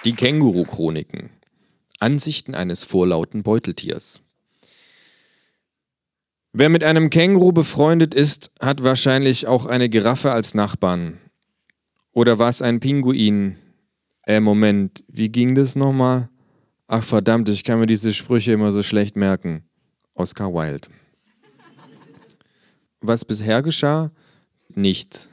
Die Känguru-Chroniken. Ansichten eines vorlauten Beuteltiers. Wer mit einem Känguru befreundet ist, hat wahrscheinlich auch eine Giraffe als Nachbarn. Oder war es ein Pinguin? Moment, wie ging das nochmal? Ach verdammt, ich kann mir diese Sprüche immer so schlecht merken. Oscar Wilde. Was bisher geschah? Nichts.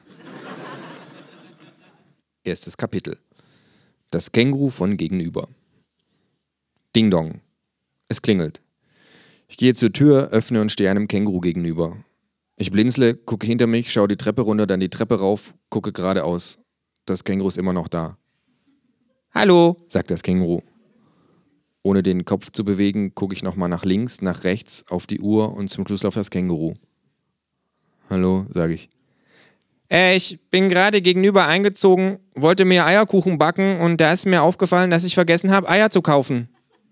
Erstes Kapitel. Das Känguru von gegenüber. Ding Dong. Es klingelt. Ich gehe zur Tür, öffne und stehe einem Känguru gegenüber. Ich blinzle, gucke hinter mich, schaue die Treppe runter, dann die Treppe rauf, gucke geradeaus. Das Känguru ist immer noch da. Hallo, sagt das Känguru. Ohne den Kopf zu bewegen, gucke ich nochmal nach links, nach rechts, auf die Uhr und zum Schluss auf das Känguru. Hallo, sage ich. Ich bin gerade gegenüber eingezogen, wollte mir Eierkuchen backen und da ist mir aufgefallen, dass ich vergessen habe, Eier zu kaufen.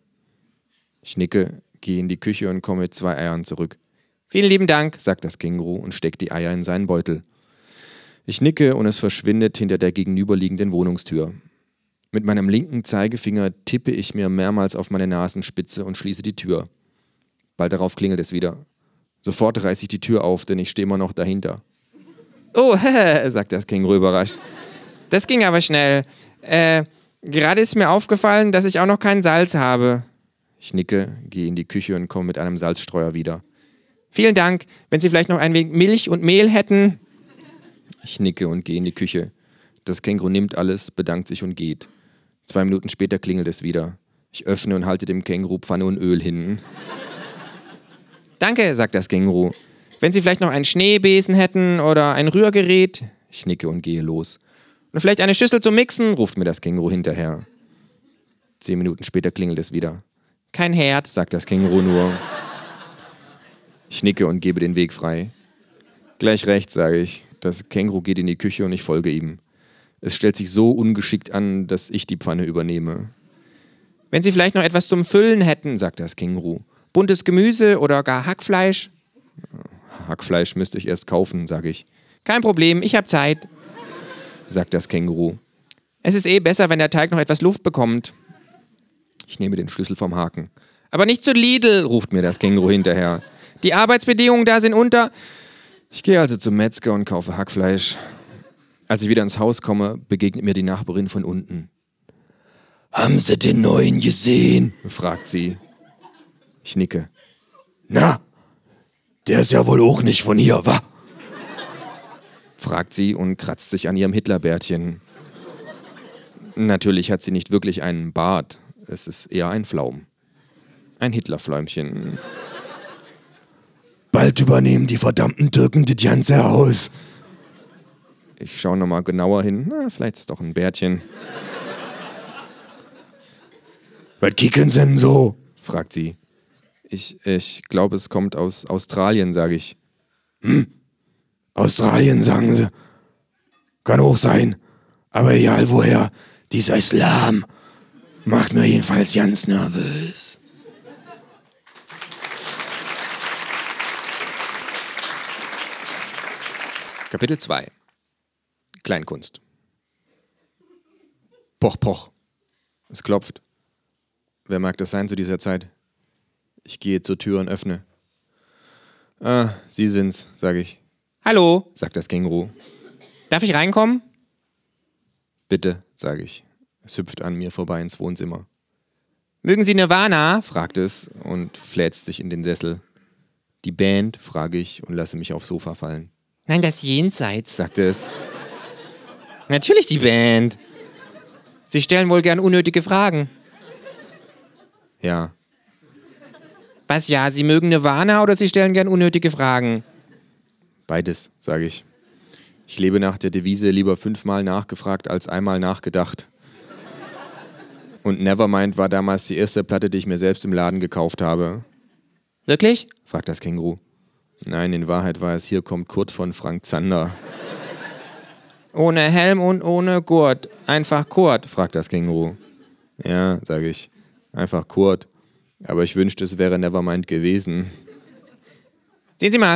Ich nicke, gehe in die Küche und komme mit 2 Eiern zurück. Vielen lieben Dank, sagt das Känguru und steckt die Eier in seinen Beutel. Ich nicke und es verschwindet hinter der gegenüberliegenden Wohnungstür. Mit meinem linken Zeigefinger tippe ich mir mehrmals auf meine Nasenspitze und schließe die Tür. Bald darauf klingelt es wieder. Sofort reiße ich die Tür auf, denn ich stehe immer noch dahinter. Oh, sagt das Känguru überrascht. Das ging aber schnell. Gerade ist mir aufgefallen, dass ich auch noch kein Salz habe. Ich nicke, gehe in die Küche und komme mit einem Salzstreuer wieder. Vielen Dank, wenn Sie vielleicht noch ein wenig Milch und Mehl hätten. Ich nicke und gehe in die Küche. Das Känguru nimmt alles, bedankt sich und geht. 2 Minuten später klingelt es wieder. Ich öffne und halte dem Känguru Pfanne und Öl hin. Danke, sagt das Känguru. Wenn Sie vielleicht noch einen Schneebesen hätten oder ein Rührgerät. Ich nicke und gehe los. Und vielleicht eine Schüssel zum Mixen, ruft mir das Känguru hinterher. 10 Minuten später klingelt es wieder. Kein Herd, sagt das Känguru nur. Ich nicke und gebe den Weg frei. Gleich rechts, sage ich. Das Känguru geht in die Küche und ich folge ihm. Es stellt sich so ungeschickt an, dass ich die Pfanne übernehme. Wenn Sie vielleicht noch etwas zum Füllen hätten, sagt das Känguru. Buntes Gemüse oder gar Hackfleisch? Hackfleisch müsste ich erst kaufen, sage ich. Kein Problem, ich habe Zeit, sagt das Känguru. Es ist besser, wenn der Teig noch etwas Luft bekommt. Ich nehme den Schlüssel vom Haken. Aber nicht zu Lidl, ruft mir das Känguru hinterher. Die Arbeitsbedingungen da sind unter... Ich gehe also zum Metzger und kaufe Hackfleisch. Als ich wieder ins Haus komme, begegnet mir die Nachbarin von unten. Haben Sie den Neuen gesehen? Fragt sie. Ich nicke. Na, der ist ja wohl auch nicht von hier, wa? Fragt sie und kratzt sich an ihrem Hitlerbärtchen. Natürlich hat sie nicht wirklich einen Bart. Es ist eher ein Flaum. Ein Hitlerfläumchen. Bald übernehmen die verdammten Türken das ganze Haus. Ich schaue nochmal genauer hin. Na, vielleicht ist es doch ein Bärtchen. Was kicken Sie denn so? Fragt sie. Ich glaube, es kommt aus Australien, sage ich. Australien, sagen Sie. Kann auch sein. Aber egal woher, dieser Islam macht mir jedenfalls ganz nervös. Kapitel 2. Kleinkunst. Poch, poch. Es klopft. Wer mag das sein zu dieser Zeit? Ich gehe zur Tür und öffne. Ah, Sie sind's, sage ich. Hallo, sagt das Känguru. Darf ich reinkommen? Bitte, sage ich. Es hüpft an mir vorbei ins Wohnzimmer. Mögen Sie Nirvana? Fragt es und fläzt sich in den Sessel. Die Band, frage ich und lasse mich aufs Sofa fallen. Nein, das Jenseits, sagt es. Natürlich die Band. Sie stellen wohl gern unnötige Fragen. Ja. Was ja, Sie mögen Nirvana oder Sie stellen gern unnötige Fragen? Beides, sage ich. Ich lebe nach der Devise lieber 5-mal nachgefragt als einmal nachgedacht. Und Nevermind war damals die erste Platte, die ich mir selbst im Laden gekauft habe. Wirklich? Fragt das Känguru. Nein, in Wahrheit war es Hier kommt Kurt von Frank Zander. Ohne Helm und ohne Gurt. Einfach Kurt, fragt das Känguru. Ja, sage ich. Einfach Kurt. Aber ich wünschte, es wäre Nevermind gewesen. Sehen Sie mal,